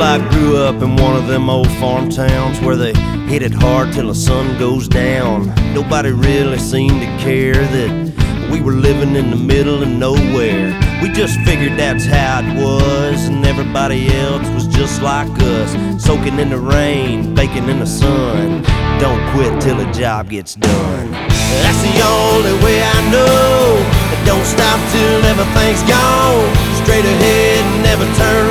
I grew up in one of them old farm towns where they hit it hard till the sun goes down. Nobody really seemed to care that we were living in the middle of nowhere. We just figured that's how it was, and everybody else was just like us, soaking in the rain, baking in the sun. Don't quit till the job gets done. That's the only way I know. Don't stop till everything's gone. Straight ahead and never turn